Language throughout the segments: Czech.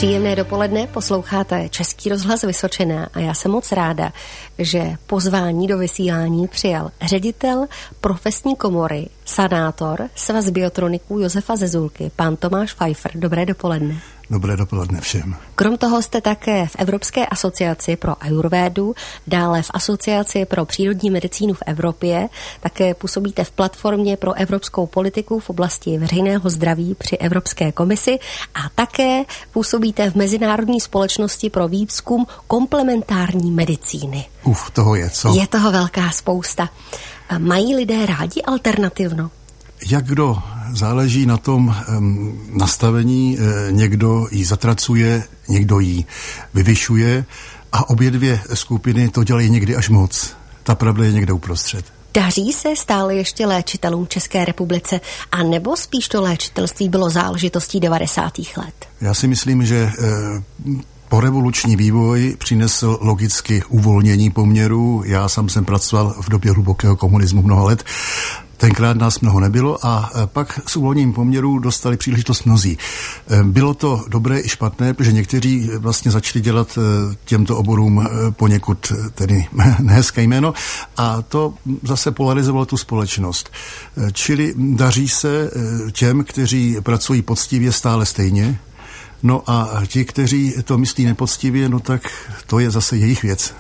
Příjemné dopoledne, posloucháte Český rozhlas Vysočina a já jsem moc ráda, že pozvání do vysílání přijal ředitel profesní komory, sanátor, Svaz biotroniků Josefa Zezulky, pan Tomáš Pfeiffer. Dobré dopoledne. Dobré dopoledne všem. Krom toho jste také v Evropské asociaci pro ajurvédu, dále v Asociaci pro přírodní medicínu v Evropě, také působíte v platformě pro evropskou politiku v oblasti veřejného zdraví při Evropské komisi a také působíte v Mezinárodní společnosti pro výzkum komplementární medicíny. Toho je, co? Je toho velká spousta. Mají lidé rádi alternativno? Jak kdo, záleží na tom nastavení, někdo ji zatracuje, někdo ji vyvyšuje a obě dvě skupiny to dělají někdy až moc. Ta pravda je někde uprostřed. Daří se stále ještě léčitelům České republice, a nebo spíš to léčitelství bylo záležitostí 90. let? Já si myslím, že porevoluční vývoj přinesl logicky uvolnění poměrů. Já sám jsem pracoval v době hlubokého komunismu mnoho let. Tenkrát nás mnoho nebylo a pak s uvolněním poměrů dostali příležitost mnozí. Bylo to dobré i špatné, protože někteří vlastně začali dělat těmto oborům poněkud tedy nehezké jméno a to zase polarizovalo tu společnost. Čili daří se těm, kteří pracují poctivě, stále stejně. No a ti, kteří to myslí nepoctivě, no tak to je zase jejich věc.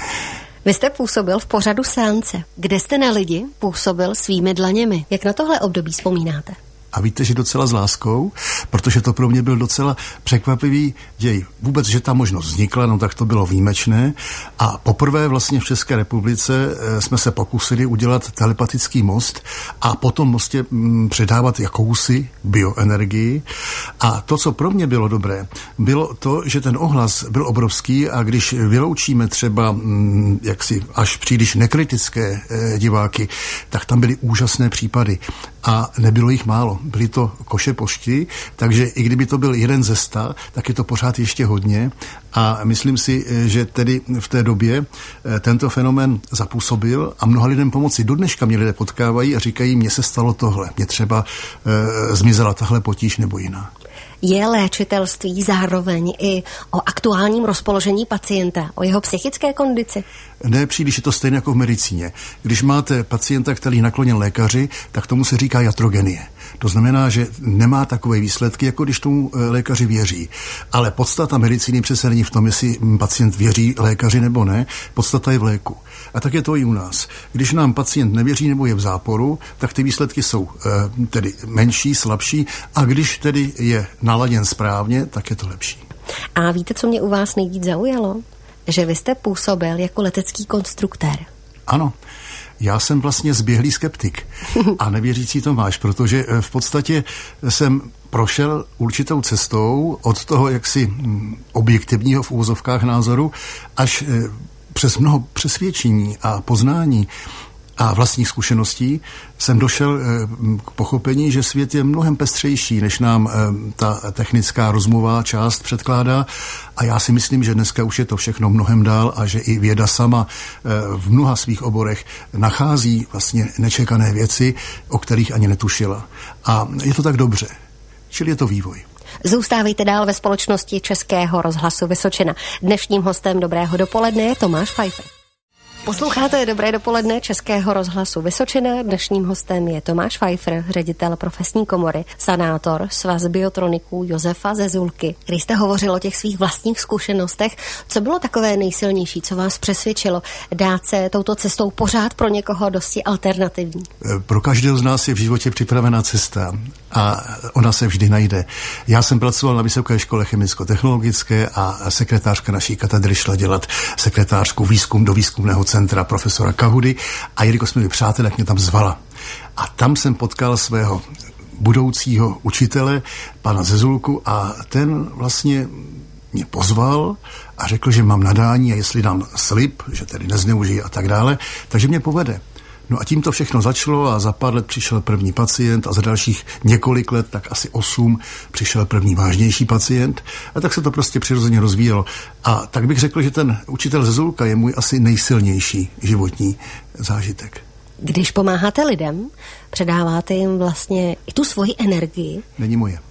Vy jste působil v pořadu Seance, kde jste na lidi působil svými dlaněmi. Jak na tohle období vzpomínáte? A víte, že docela s láskou, protože to pro mě byl docela překvapivý děj. Vůbec, že ta možnost vznikla, no tak to bylo výjimečné. A poprvé vlastně v České republice jsme se pokusili udělat telepatický most a po tom mostě předávat jakousi bioenergii. A to, co pro mě bylo dobré, bylo to, že ten ohlas byl obrovský a když vyloučíme třeba jaksi až příliš nekritické diváky, tak tam byly úžasné případy. A nebylo jich málo. Byly to koše pošti, takže i kdyby to byl 1 ze 100, tak je to pořád ještě hodně. A myslím si, že tedy v té době tento fenomén zapůsobil a mnoha lidem pomoci. Do dneška mě lidé potkávají a říkají, mně se stalo tohle, mně třeba zmizela tahle potíž nebo jiná. Je léčitelství zároveň i o aktuálním rozpoložení pacienta, o jeho psychické kondici? Ne, příliš je to stejné jako v medicíně. Když máte pacienta, který je nakloněn lékaři, tak tomu se říká iatrogenie. To znamená, že nemá takové výsledky, jako když tomu lékaři věří. Ale podstata medicíny přece není v tom, jestli pacient věří lékaři nebo ne. Podstata je v léku. A tak je to i u nás. Když nám pacient nevěří nebo je v záporu, tak ty výsledky jsou tedy menší, slabší a když tedy je naladěn správně, tak je to lepší. A víte, co mě u vás nejvíc zaujalo? Že vy jste působil jako letecký konstruktér. Ano. Já jsem vlastně zběhlý skeptik a nevěřící Tomáš, protože v podstatě jsem prošel určitou cestou od toho jaksi objektivního v úvozovkách názoru až přes mnoho přesvědčení a poznání a vlastních zkušeností jsem došel k pochopení, že svět je mnohem pestřejší, než nám ta technická rozumová část předkládá. A já si myslím, že dneska už je to všechno mnohem dál a že i věda sama v mnoha svých oborech nachází vlastně nečekané věci, o kterých ani netušila. A je to tak dobře. Čili je to vývoj. Zůstávejte dál ve společnosti Českého rozhlasu Vysočina. Dnešním hostem Dobrého dopoledne je Tomáš Pfeiffer. Posloucháte Dobré dopoledne Českého rozhlasu Vysočina. Dnešním hostem je Tomáš Pfeiffer, ředitel profesní komory, sanátor, Svaz biotroniků Josefa Zezulky. Když jste hovořil o těch svých vlastních zkušenostech, co bylo takové nejsilnější, co vás přesvědčilo dát se touto cestou pořád pro někoho dosti alternativní? Pro každého z nás je v životě připravená cesta a ona se vždy najde. Já jsem pracoval na Vysoké škole chemicko-technologické a sekretářka naší katedry šla dělat sekretářku do výzkumného centra profesora Kahudy a jelikož jsme byli přátelé, tak mě tam zvala. A tam jsem potkal svého budoucího učitele, pana Zezulku, a ten vlastně mě pozval a řekl, že mám nadání a jestli dám slib, že tedy nezneužiji a tak dále, takže mě povede. No a tím to všechno začalo a za pár let přišel první pacient a za dalších několik let, tak asi 8, přišel první vážnější pacient a tak se to prostě přirozeně rozvíjelo. A tak bych řekl, že ten učitel Zezulka je můj asi nejsilnější životní zážitek. Když pomáháte lidem, předáváte jim vlastně i tu svoji energii? Není moje.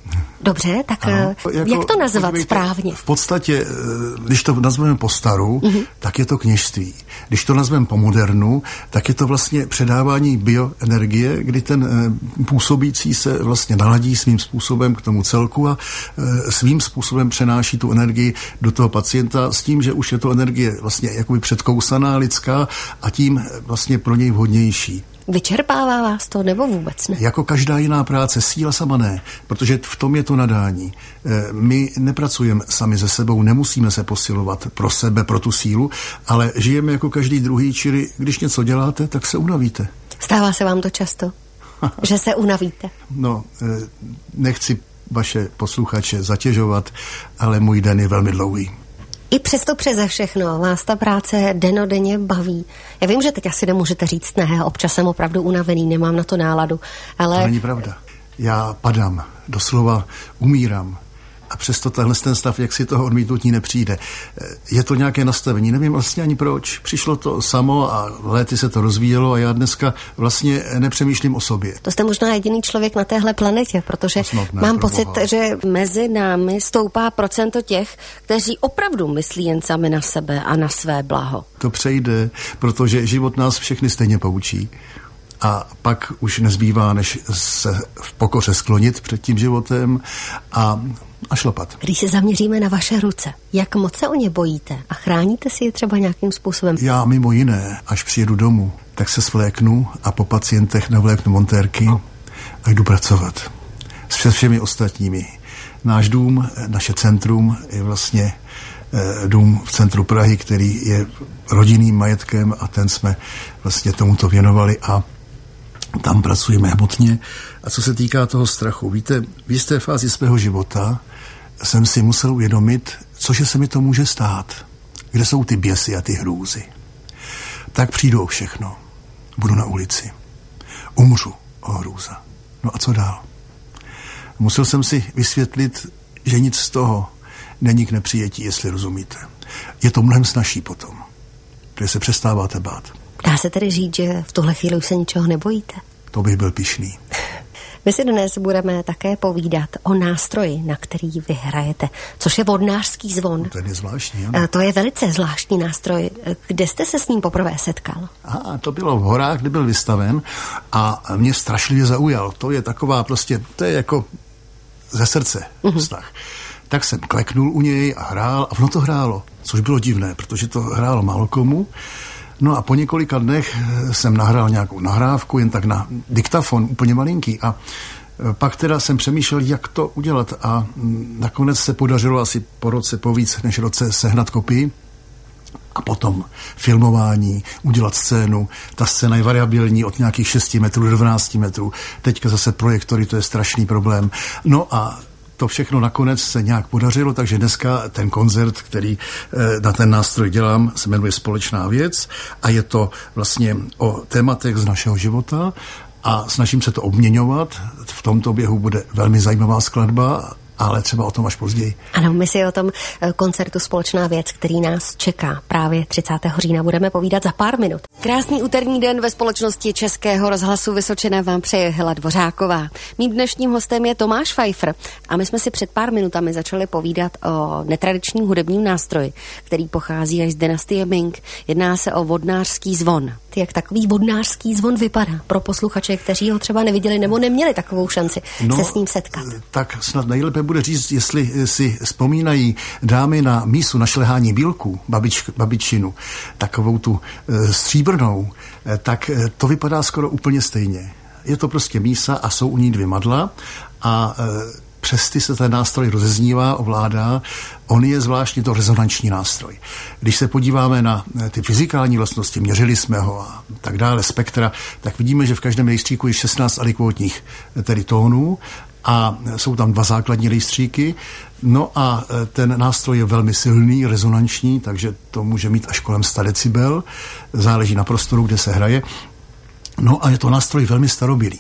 Dobře, tak jak to nazvat správně? V podstatě, když to nazveme po staru, tak je to kněžství. Když to nazveme po modernu, tak je to vlastně předávání bioenergie, kdy ten působící se vlastně naladí svým způsobem k tomu celku a svým způsobem přenáší tu energii do toho pacienta s tím, že už je to energie vlastně jakoby předkousaná lidská a tím vlastně pro něj vhodnější. Vyčerpává vás to, nebo vůbec ne? Jako každá jiná práce, síla sama ne, protože v tom je to nadání. My nepracujeme sami se sebou, nemusíme se posilovat pro sebe, pro tu sílu, ale žijeme jako každý druhý, čili když něco děláte, tak se unavíte. Stává se vám to často, že se unavíte? No, nechci vaše posluchače zatěžovat, ale můj den je velmi dlouhý. I přesto přeze všechno vás ta práce dennodenně baví. Já vím, že teď asi nemůžete říct ne, občas jsem opravdu unavený, nemám na to náladu, ale... To není pravda. Já padám, doslova umírám. A přesto tenhle ten stav, jak si toho odmítnutí nepřijde. Je to nějaké nastavení, nevím vlastně ani proč. Přišlo to samo a léty se to rozvíjelo a já dneska vlastně nepřemýšlím o sobě. To jste možná jediný člověk na téhle planetě, protože mám pocit, že mezi námi stoupá procento těch, kteří opravdu myslí jen sami na sebe a na své blaho. To přejde, protože život nás všechny stejně poučí. A pak už nezbývá, než se v pokoře sklonit před tím životem a šlapat. Když se zaměříme na vaše ruce, jak moc se o ně bojíte a chráníte si je třeba nějakým způsobem? Já mimo jiné, až přijedu domů, tak se svléknu a po pacientech navléknu montérky a jdu pracovat. Se všemi ostatními. Náš dům, naše centrum je vlastně dům v centru Prahy, který je rodinným majetkem a ten jsme vlastně tomuto věnovali a tam pracujeme hmotně. A co se týká toho strachu, víte, v jisté fázi svého života jsem si musel uvědomit, cože se mi to může stát. Kde jsou ty běsy a ty hrůzy. Tak přijdu o všechno. Budu na ulici. Umřu o hrůza. No a co dál? Musel jsem si vysvětlit, že nic z toho není k nepřijetí, jestli rozumíte. Je to mnohem snazší potom, protože se přestáváte bát. Dá se tedy říct, že v tuhle chvíli už se ničeho nebojíte? To bych byl pyšný. My si dnes budeme také povídat o nástroji, na který vy hrajete, což je vodnářský zvon. No, ten je zvláštní, ano. To je velice zvláštní nástroj. Kde jste se s ním poprvé setkal? To bylo v horách, kde byl vystaven a mě strašlivě zaujal. To je taková prostě, to je jako ze srdce vztah. Tak jsem kleknul u něj a hrál a ono to hrálo, což bylo divné, protože to hrálo málo komu. No a po několika dnech jsem nahrál nějakou nahrávku, jen tak na diktafon, úplně malinký. A pak teda jsem přemýšlel, jak to udělat. A nakonec se podařilo asi po roce, po víc než roce sehnat kopii. A potom filmování, udělat scénu. Ta scéna je variabilní od nějakých 6 metrů do 12 metrů. Teďka zase projektory, to je strašný problém. No a to všechno nakonec se nějak podařilo, takže dneska ten koncert, který na ten nástroj dělám, se jmenuje Společná věc a je to vlastně o tématech z našeho života a snažím se to obměňovat. V tomto běhu bude velmi zajímavá skladba, ale třeba o tom až později. Ano, my si o tom koncertu Společná věc, který nás čeká právě 30. října, budeme povídat za pár minut. Krásný úterní den ve společnosti Českého rozhlasu Vysočina vám přeje Hela Dvořáková. Mým dnešním hostem je Tomáš Pfeiffer a my jsme si před pár minutami začali povídat o netradičním hudebním nástroji, který pochází až z dynastie Ming. Jedná se o vodnářský zvon. Jak takový vodnářský zvon vypadá pro posluchače, kteří ho třeba neviděli nebo neměli takovou šanci se s ním setkat? Tak snad nejlépe bude říct, jestli si vzpomínají dámy na mísu na šlehání bílků, babičinu, takovou tu stříbrnou, tak to vypadá skoro úplně stejně. Je to prostě mísa a jsou u ní 2 madla a přes ty se ten nástroj rozeznívá, ovládá. On je zvláštně to rezonanční nástroj. Když se podíváme na ty fyzikální vlastnosti, měřili jsme ho a tak dále, spektra, tak vidíme, že v každém rejstříku je 16 alikvotních tedy tónů a jsou tam 2 základní rejstříky. No a ten nástroj je velmi silný, rezonanční, takže to může mít až kolem 100 decibel. Záleží na prostoru, kde se hraje. No a je to nástroj velmi starobylý.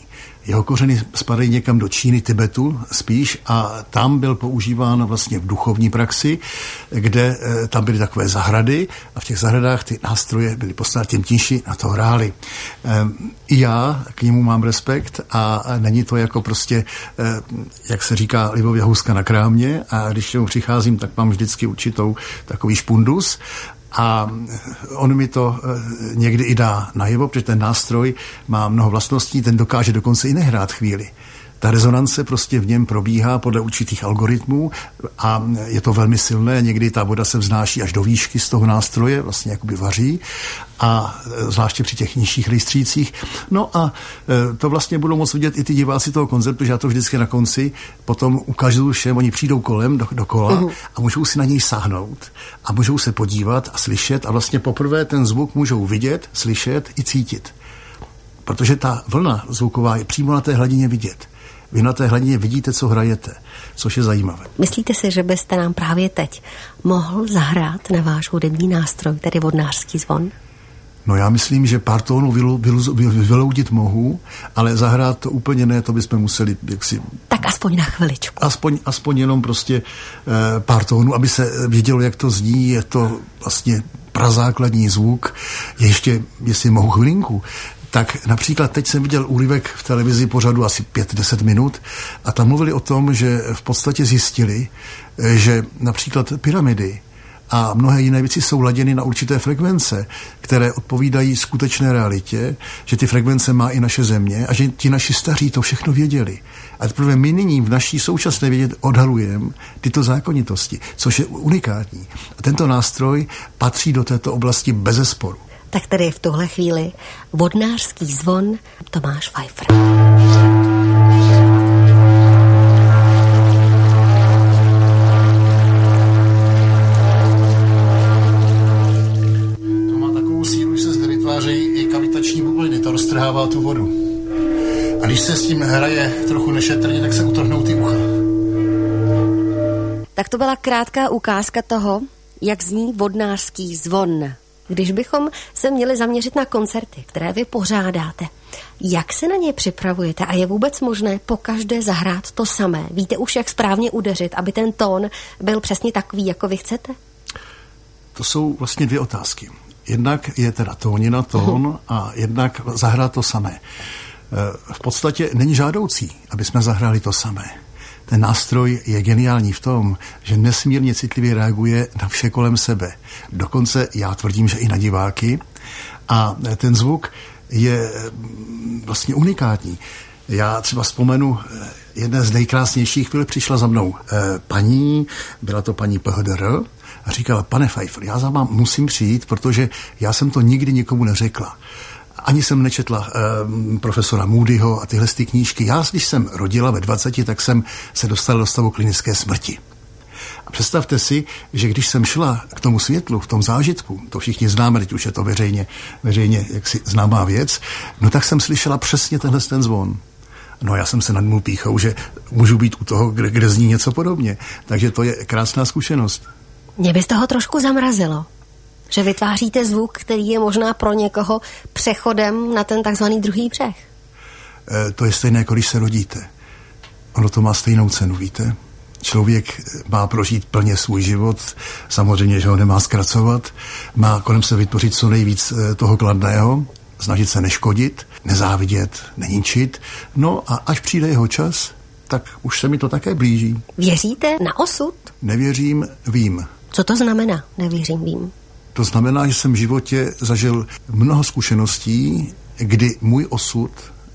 Jeho kořeny spadají někam do Číny, Tibetu spíš a tam byl používán vlastně v duchovní praxi, kde tam byly takové zahrady a v těch zahradách ty nástroje byly poslány, tím tíši na to hráli. I já k němu mám respekt a není to jako prostě, jak se říká, libově houska na krámě a když k němu přicházím, tak mám vždycky určitou takový špundus. A on mi to někdy i dá najevo, protože ten nástroj má mnoho vlastností, ten dokáže dokonce i nehrát chvíli. Ta rezonance prostě v něm probíhá podle určitých algoritmů a je to velmi silné, někdy ta voda se vznáší až do výšky z toho nástroje, vlastně jakoby vaří a zvláště při těch nižších rejstřících. No a to vlastně budou moct vidět i ty diváci toho koncertu, že já to vždycky na konci potom ukážu všem, oni přijdou kolem, dokola a můžou si na něj sáhnout a můžou se podívat a slyšet a vlastně poprvé ten zvuk můžou vidět, slyšet i cítit. Protože ta vlna zvuková je přímo na té hladině vidět. Vy na té hladině vidíte, co hrajete, což je zajímavé. Myslíte si, že byste nám právě teď mohl zahrát na váš hudební nástroj, tedy vodnářský zvon? No já myslím, že pár tónů vyloudit mohu, ale zahrát to úplně ne, to bychom museli jaksi... Tak aspoň na chviličku. Aspoň jenom prostě pár tónů, aby se vědělo, jak to zní, je to vlastně prazákladní zvuk. Ještě, jestli mohu chvilinku, tak například teď jsem viděl úryvek v televizi pořadu asi 5-10 minut a tam mluvili o tom, že v podstatě zjistili, že například pyramidy a mnohé jiné věci jsou laděny na určité frekvence, které odpovídají skutečné realitě, že ty frekvence má i naše země a že ti naši staří to všechno věděli. A teprve my nyní v naší současné vědě odhalujeme tyto zákonitosti, což je unikátní. A tento nástroj patří do této oblasti bezesporu. Tak tedy v tuhle chvíli vodnářský zvon Tomáš Pfeiffer. To má takovou sílu, že se zde vytvářejí i kavitační bubliny, to roztrhává tu vodu. A když se s tím hraje trochu nešetrně, tak se utrhnou ty ucha. Tak to byla krátká ukázka toho, jak zní vodnářský zvon. Když bychom se měli zaměřit na koncerty, které vy pořádáte, jak se na ně připravujete a je vůbec možné pokaždé zahrát to samé? Víte už, jak správně udeřit, aby ten tón byl přesně takový, jako vy chcete? To jsou vlastně dvě otázky. Jednak je teda tónina, tón a jednak zahrát to samé. V podstatě není žádoucí, aby jsme zahráli to samé. Ten nástroj je geniální v tom, že nesmírně citlivě reaguje na vše kolem sebe. Dokonce já tvrdím, že i na diváky. A ten zvuk je vlastně unikátní. Já třeba vzpomenu, jedna z nejkrásnějších chvíl přišla za mnou paní, byla to paní PHDR, a říkala, pane Pfeiffer, já za vám musím přijít, protože já jsem to nikdy nikomu neřekla. Ani jsem nečetla profesora Moodyho a tyhle knížky. Já, když jsem rodila ve 20, tak jsem se dostala do stavu klinické smrti. A představte si, že když jsem šla k tomu světlu, v tom zážitku, to všichni známe, teď už je to veřejně jaksi známá věc, no tak jsem slyšela přesně ten zvon. No já jsem se nadmul pýchou, že můžu být u toho, kde zní něco podobně. Takže to je krásná zkušenost. Mě by z toho trošku zamrazilo. Že vytváříte zvuk, který je možná pro někoho přechodem na ten takzvaný druhý břeh. To je stejné, jako když se rodíte. Ono to má stejnou cenu, víte? Člověk má prožít plně svůj život, samozřejmě, že ho nemá zkracovat, má kolem se vytvořit co nejvíc toho kladného, snažit se neškodit, nezávidět, neničit. No a až přijde jeho čas, tak už se mi to také blíží. Věříte na osud? Nevěřím, vím. Co to znamená, nevěřím, vím? To znamená, že jsem v životě zažil mnoho zkušeností, kdy můj osud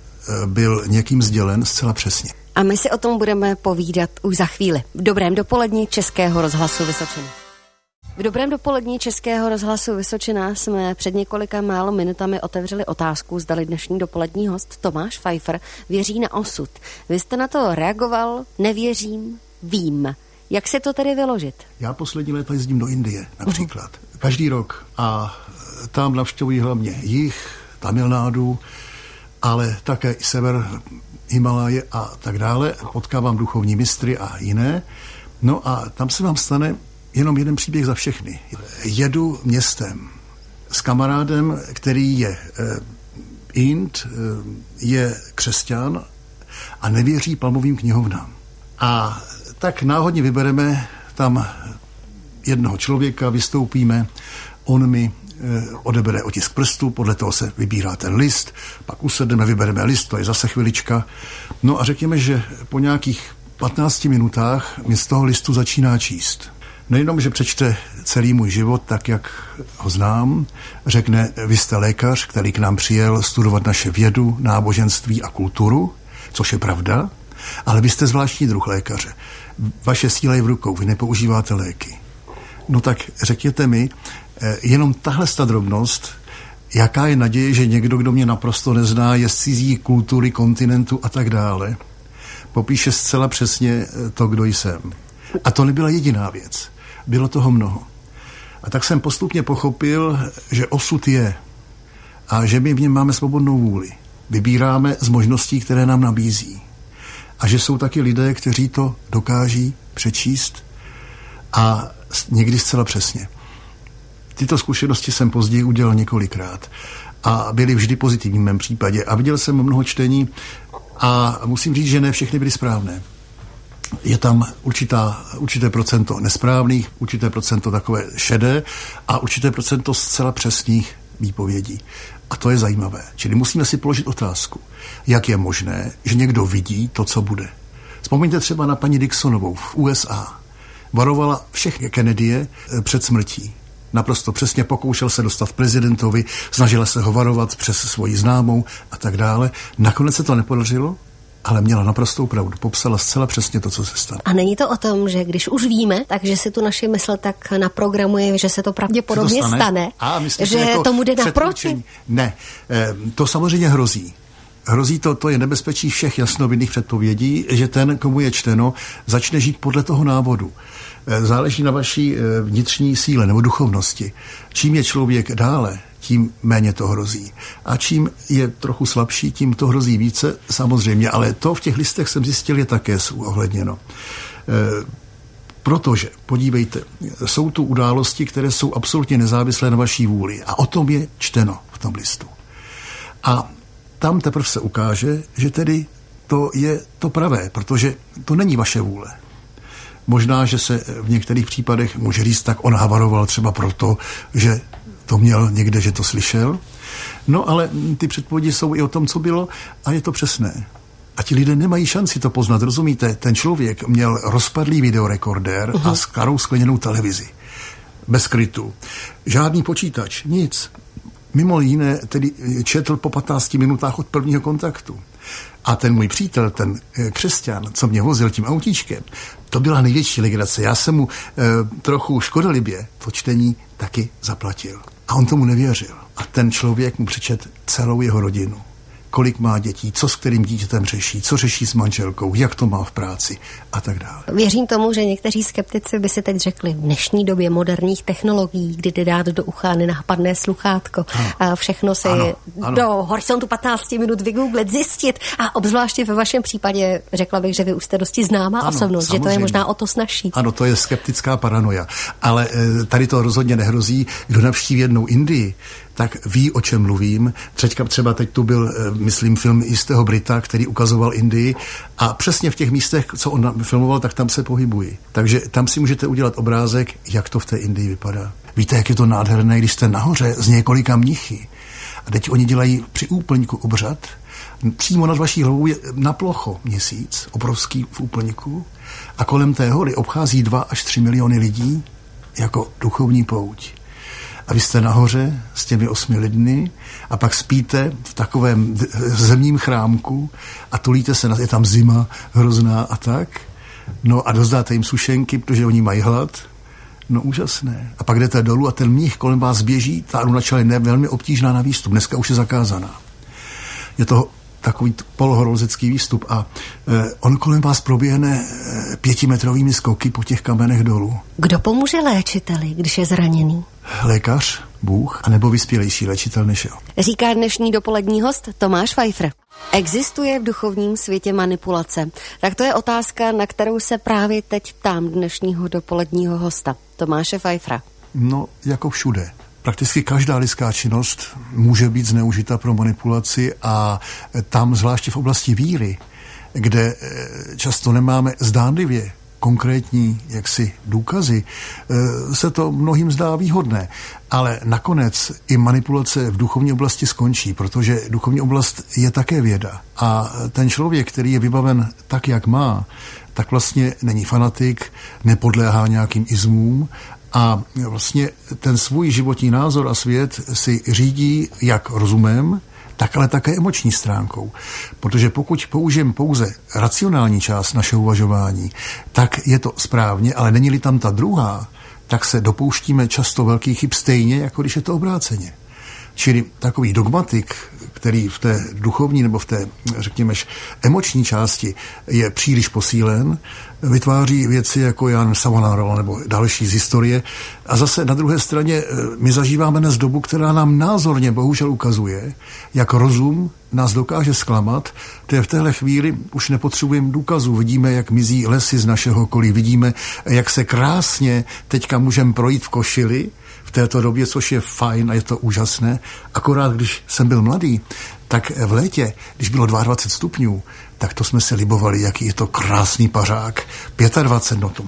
byl někým sdělen zcela přesně. A my si o tom budeme povídat už za chvíli. V dobrém dopolední Českého rozhlasu Vysočina. V dobrém dopolední Českého rozhlasu Vysočina jsme před několika málo minutami otevřeli otázku, zdali dnešní dopolední host Tomáš Pfeiffer věří na osud. Vy jste na to reagoval, nevěřím, vím. Jak si to tedy vyložit? Já poslední léta jezdím do Indie například. Každý rok. A tam navštěvují hlavně jih, Tamil Nádu, ale také i sever Himaláje a tak dále. Potkávám duchovní mistry a jiné. No a tam se vám stane jenom jeden příběh za všechny. Jedu městem s kamarádem, který je Ind, je křesťan a nevěří palmovým knihovnám. A tak náhodně vybereme tam jednoho člověka, vystoupíme, on mi odebere otisk prstu, podle toho se vybírá ten list, pak usedneme, vybereme list, to je zase chvilička. No a řekněme, že po nějakých 15 minutách mi z toho listu začíná číst. Nejenom, že přečte celý můj život, tak jak ho znám, řekne, vy jste lékař, který k nám přijel studovat naše vědu, náboženství a kulturu, což je pravda, ale vy jste zvláštní druh lékaře. Vaše síla je v rukou, vy nepoužíváte léky. No tak řekněte mi, jenom tahle drobnost, jaká je naděje, že někdo, kdo mě naprosto nezná, je z cizí kultury, kontinentu a tak dále, popíše zcela přesně to, kdo jsem. A to nebyla jediná věc. Bylo toho mnoho. A tak jsem postupně pochopil, že osud je a že my v něm máme svobodnou vůli. Vybíráme z možností, které nám nabízí. A že jsou taky lidé, kteří to dokáží přečíst a někdy zcela přesně. Tyto zkušenosti jsem později udělal několikrát a byly vždy pozitivní v mém případě. A viděl jsem mnoho čtení a musím říct, že ne všechny byly správné. Je tam určité procento nesprávných, určité procento takové šedé a určité procento zcela přesných výpovědí. A to je zajímavé. Čili musíme si položit otázku, jak je možné, že někdo vidí to, co bude. Vzpomeňte třeba na paní Dixonovou v USA. Varovala všechny Kennedye před smrtí. Naprosto přesně pokoušel se dostat prezidentovi, snažila se ho varovat přes svoji známou a tak dále. Nakonec se to nepodařilo, ale měla naprostou pravdu. Popsala zcela přesně to, co se stane. A není to o tom, že když už víme, takže si tu naši mysl tak naprogramuje, že se to pravděpodobně stane, že jako tomu jde naproti? Ne, to samozřejmě hrozí. Hrozí to je nebezpečí všech jasnovidných předpovědí, že ten, komu je čteno, začne žít podle toho návodu. Záleží na vaší vnitřní síle nebo duchovnosti. Čím je člověk dále, tím méně to hrozí. A čím je trochu slabší, tím to hrozí více, samozřejmě. Ale to v těch listech jsem zjistil je také ohledněno. Protože, podívejte, jsou tu události, které jsou absolutně nezávislé na vaší vůli. A o tom je čteno v tom listu. A tam teprve se ukáže, že tedy to je to pravé, protože to není vaše vůle. Možná, že se v některých případech může říct, tak on havaroval třeba proto, že to měl někde, že to slyšel. No ale ty předpovědi jsou i o tom, co bylo a je to přesné. A ti lidé nemají šanci to poznat, rozumíte? Ten člověk měl rozpadlý videorekordér a starou skleněnou televizi. Bez krytu. Žádný počítač, nic. Mimo jiné tedy četl po 15 minutách od prvního kontaktu. A ten můj přítel, ten křesťan, co mě vozil tím autíčkem, to byla největší legrace. Já jsem mu trochu škodolibě to čtení taky zaplatil. A on tomu nevěřil. A ten člověk mu přečet celou jeho rodinu. Kolik má dětí, co s kterým dítětem řeší, co řeší s manželkou, jak to má v práci a tak dále. Věřím tomu, že někteří skeptici by si teď řekli, v dnešní době moderních technologií, kdy jde dát do ucha nenápadné sluchátko a všechno si do horizontu 15 minut vygooglit, zjistit a obzvláště ve vašem případě řekla bych, že vy už jste dosti známá osobnost, samozřejmě. Že to je možná o to snazší. Ano, to je skeptická paranoja, ale tady to rozhodně nehrozí. Kdo navštíví jednou Indii, tak ví, o čem mluvím. Třeba teď tu byl, myslím, film jistého Brita, který ukazoval Indii a přesně v těch místech, co on filmoval, tak tam se pohybuji. Takže tam si můžete udělat obrázek, jak to v té Indii vypadá. Víte, jak je to nádherné, když jste nahoře z několika mnichy a teď oni dělají při úplňku obřad. Přímo nad vaší hlavou je na plocho měsíc, obrovský v úplňku a kolem té hory obchází 2 až 3 miliony lidí jako duchovní pouť. A vy jste nahoře s těmi 8 lidmi a pak spíte v takovém zemním chrámku a tulíte se, je tam zima hrozná a tak. No a dozdáte jim sušenky, protože oni mají hlad. No úžasné. A pak jdete dolů a ten mních kolem vás běží, ta Arunačal je velmi obtížná na výstup, dneska už je zakázaná. Je to takový polohorolezecký výstup a on kolem vás proběhne 5metrovými skoky po těch kamenech dolů. Kdo pomůže léčiteli, když je zraněný? Lékař, Bůh, anebo vyspělejší léčitel než jo. Říká dnešní dopolední host Tomáš Pfeiffer. Existuje v duchovním světě manipulace? Tak to je otázka, na kterou se právě teď ptám dnešního dopoledního hosta Tomáše Pfeiffera. No, jako všude. Prakticky každá lidská činnost může být zneužita pro manipulaci a tam, zvláště v oblasti víry, kde často nemáme zdánlivě konkrétní jaksi důkazy, se to mnohým zdá výhodné. Ale nakonec i manipulace v duchovní oblasti skončí, protože duchovní oblast je také věda. A ten člověk, který je vybaven tak, jak má, tak vlastně není fanatik, nepodléhá nějakým izmům a vlastně ten svůj životní názor a svět si řídí jak rozumem, tak ale také emoční stránkou. Protože pokud použijeme pouze racionální část našeho uvažování, tak je to správně, ale není-li tam ta druhá, tak se dopouštíme často velkých chyb stejně, jako když je to obráceně. Čili takový dogmatik, který v té duchovní nebo v té, řekněme, emoční části je příliš posílen, vytváří věci jako Jan Savonarola nebo další z historie. A zase na druhé straně my zažíváme dnes dobu, která nám názorně bohužel ukazuje, jak rozum nás dokáže zklamat, protože v téhle chvíli už nepotřebujeme důkazů. Vidíme, jak mizí lesy z našeho okolí, vidíme, jak se krásně teďka můžeme projít v košili v této době, což je fajn a je to úžasné. Akorát, když jsem byl mladý, tak v létě, když bylo 22 stupňů, tak to jsme se libovali, jaký je to krásný pařák. 25,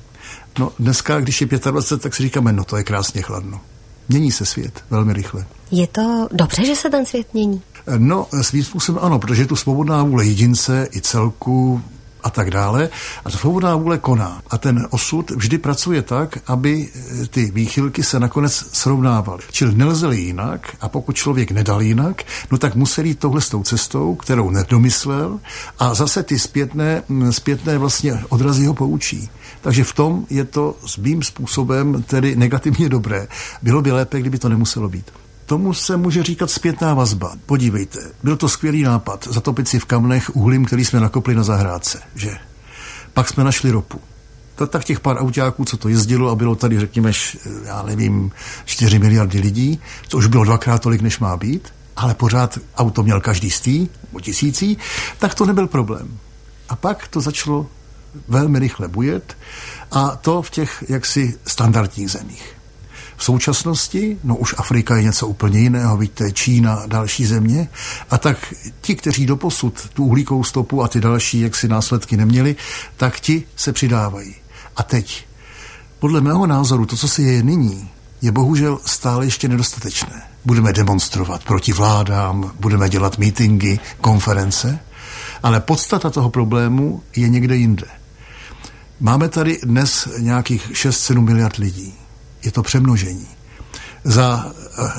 no dneska, když je 25, tak si říkáme, no to je krásně chladno. Mění se svět velmi rychle. Je to dobře, že se ten svět mění? No, svým způsobem ano, protože je tu svobodná vůle jedince i celku a tak dále. A ta svobodná vůle koná. A ten osud vždy pracuje tak, aby ty výchylky se nakonec srovnávaly. Čili nelze jinak, a pokud člověk nedal jinak, no tak musel jít touhle s tou cestou, kterou nedomyslel, a zase ty zpětné vlastně odrazy ho poučí. Takže v tom je to svým způsobem tedy negativně dobré. Bylo by lépe, kdyby to nemuselo být. Tomu se může říkat zpětná vazba. Podívejte, byl to skvělý nápad zatopit si v kamnech uhlím, který jsme nakopli na zahrádce, že? Pak jsme našli ropu. Tak těch pár autáků, co to jezdilo a bylo tady, řekněme, 4 miliardy lidí, co už bylo 2krát tolik, než má být, ale pořád auto měl každý o tisící, tak to nebyl problém. A pak to začalo velmi rychle bujet a to v těch jaksi standardních zemích. V současnosti, no už Afrika je něco úplně jiného, vidíte, Čína, další země, a tak ti, kteří doposud tu uhlíkovou stopu a ty další jaksi následky neměli, tak ti se přidávají. A teď, podle mého názoru, to, co se je nyní, je bohužel stále ještě nedostatečné. Budeme demonstrovat proti vládám, budeme dělat mítingy, konference, ale podstata toho problému je někde jinde. Máme tady dnes nějakých 6-7 miliard lidí. Je to přemnožení. Za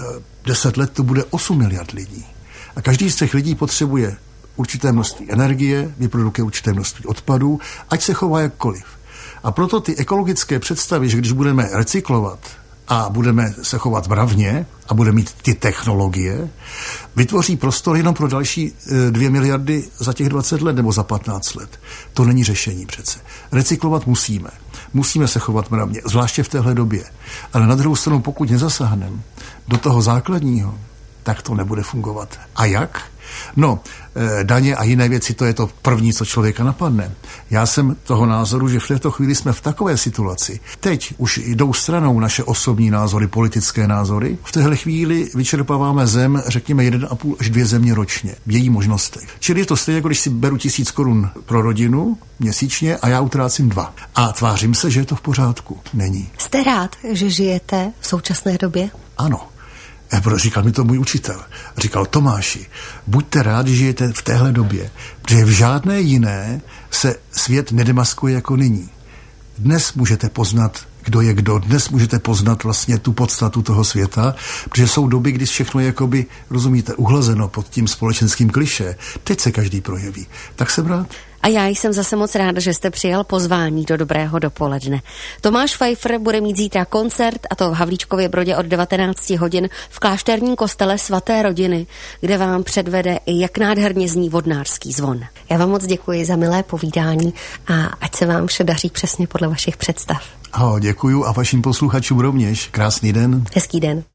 10 let to bude 8 miliard lidí. A každý z těch lidí potřebuje určité množství energie, vyprodukuje určité množství odpadů, ať se chová jakkoliv. A proto ty ekologické představy, že když budeme recyklovat a budeme se chovat mravně a budeme mít ty technologie, vytvoří prostor jenom pro další 2 miliardy za těch 20 let nebo za 15 let. To není řešení přece. Recyklovat musíme. Musíme se chovat mravně, zvláště v téhle době. Ale na druhou stranu, pokud nezasáhneme do toho základního, tak to nebude fungovat. A jak? No, daně a jiné věci, to je to první, co člověka napadne. Já jsem toho názoru, že v této chvíli jsme v takové situaci. Teď už jdou stranou naše osobní názory, politické názory. V téhle chvíli vyčerpáváme zem, řekněme 1,5 až 2 země ročně, v její možnostech. Čili je to stejně, jako když si beru 1000 korun pro rodinu měsíčně a já utrácím 2. A tvářím se, že je to v pořádku. Není. Jste rád, že žijete v současné době? Ano. Říkal mi to můj učitel. Říkal: Tomáši, buďte rádi, že žijete v téhle době, protože v žádné jiné se svět nedemaskuje jako nyní. Dnes můžete poznat, kdo je kdo. Dnes můžete poznat vlastně tu podstatu toho světa, protože jsou doby, kdy všechno je jakoby, rozumíte, uhlazeno pod tím společenským klišé. Teď se každý projeví. Tak jsem rád. A já jsem zase moc ráda, že jste přijal pozvání do Dobrého dopoledne. Tomáš Pfeiffer bude mít zítra koncert, a to v Havlíčkově Brodě od 19 hodin v klášterním kostele Svaté rodiny, kde vám předvede i jak nádherně zní vodnářský zvon. Já vám moc děkuji za milé povídání a ať se vám vše daří přesně podle vašich představ. Děkuju a vašim posluchačům rovněž. Krásný den. Hezký den.